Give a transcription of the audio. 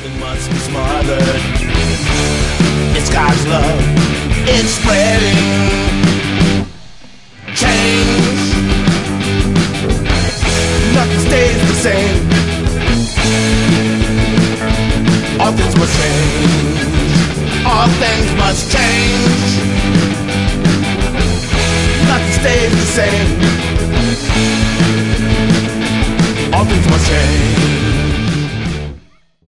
Nothing must be smothered. It's God's love. It's spreading. Change. Nothing stays the same. All things must change. All things must change. Nothing stays the same.